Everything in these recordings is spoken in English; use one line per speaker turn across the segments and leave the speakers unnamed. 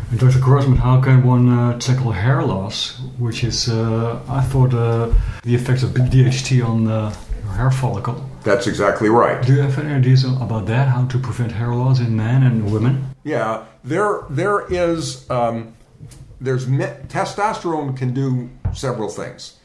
And Dr. Grossman, how can one tackle hair loss, which is, I thought, the effects of DHT on your hair follicle?
That's exactly right.
Do you have any ideas about that? How to prevent hair loss in men and women?
Yeah, there is. Testosterone can do several things.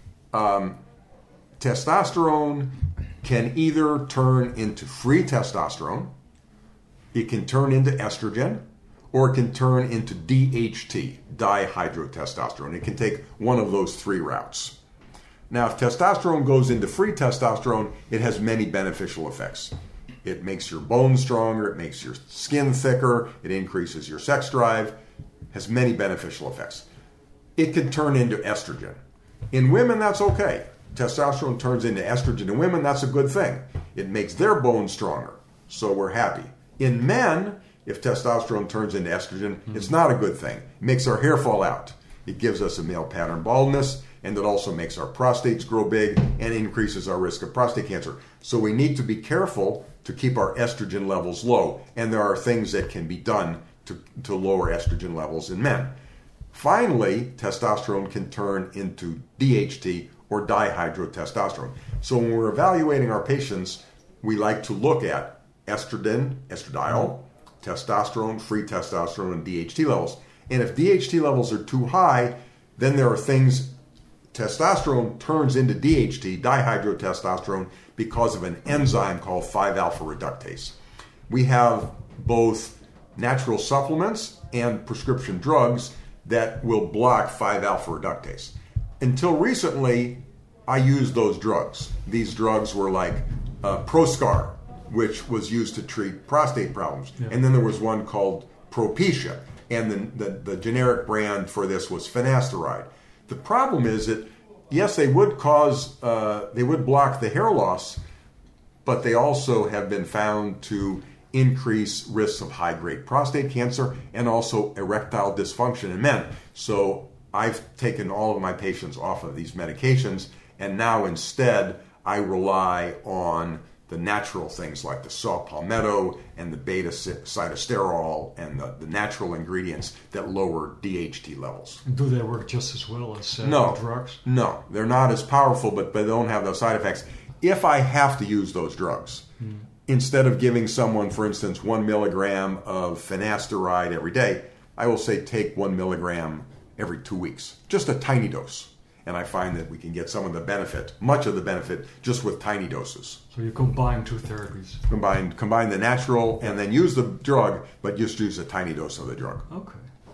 Testosterone can either turn into free testosterone, it can turn into estrogen, or it can turn into DHT, dihydrotestosterone. It can take one of those three routes. Now, if testosterone goes into free testosterone, it has many beneficial effects. It makes your bones stronger, it makes your skin thicker, it increases your sex drive, has many beneficial effects. It can turn into estrogen. In women, that's okay. Testosterone turns into estrogen in women, that's a good thing. It makes their bones stronger, so we're happy. In men, if testosterone turns into estrogen, it's not a good thing. It makes our hair fall out. It gives us a male pattern baldness, and it also makes our prostates grow big and increases our risk of prostate cancer. So we need to be careful to keep our estrogen levels low, and there are things that can be done to lower estrogen levels in men. Finally, testosterone can turn into DHT, or dihydrotestosterone. So when we're evaluating our patients, we like to look at estrogen, estradiol, testosterone, free testosterone, and DHT levels. And if DHT levels are too high, then there are things, testosterone turns into DHT, dihydrotestosterone, because of an enzyme called 5-alpha reductase. We have both natural supplements and prescription drugs that will block 5-alpha reductase. Until recently, I used those drugs. These drugs were like Proscar, which was used to treat prostate problems. Yeah. And then there was one called Propecia, and the generic brand for this was finasteride. The problem is that, yes, they would block the hair loss, but they also have been found to increase risks of high-grade prostate cancer and also erectile dysfunction in men. So I've taken all of my patients off of these medications, and now instead I rely on the natural things like the saw palmetto and the beta sitosterol and the natural ingredients that lower DHT levels.
Do they work just as well as drugs?
No, they're not as powerful, but they don't have those side effects. If I have to use those drugs, instead of giving someone, for instance, 1 milligram of finasteride every day, I will say take 1 milligram every 2 weeks, just a tiny dose. And I find that we can get some of the benefit, much of the benefit, just with tiny doses.
So you combine two therapies.
Combine the natural and then use the drug, but just use a tiny dose of the drug.
Okay.